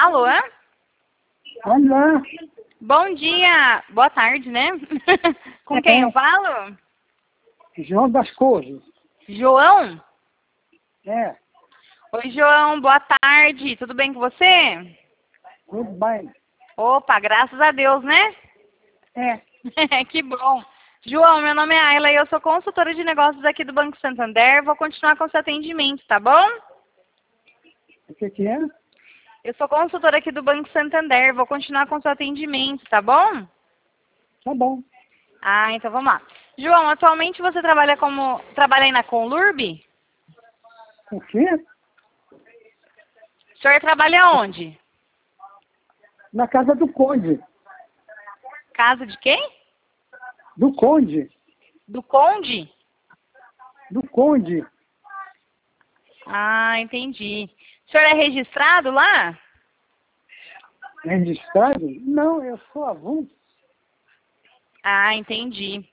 Alô? Alô? Bom dia. Boa tarde, né? Com quem eu falo? João das Cores. João? É, Oi, João. Boa tarde. Tudo bem com você? tudo bem. Opa, graças a Deus, né? É, Que bom. João, meu nome é Ayla e eu sou consultora de negócios aqui do Banco Santander. Vou continuar com o seu atendimento, tá bom? o que é? Eu sou consultora aqui do Banco Santander. Vou continuar com o seu atendimento, tá bom? Tá bom. Ah, então vamos lá. João, atualmente você trabalha aí na Conlurb? O quê? O senhor trabalha onde? Na casa do Conde. Casa de quem? Do Conde. Do Conde? Do Conde. Ah, entendi. O senhor é registrado lá? Registrado? Não, eu sou avulso. Ah, entendi.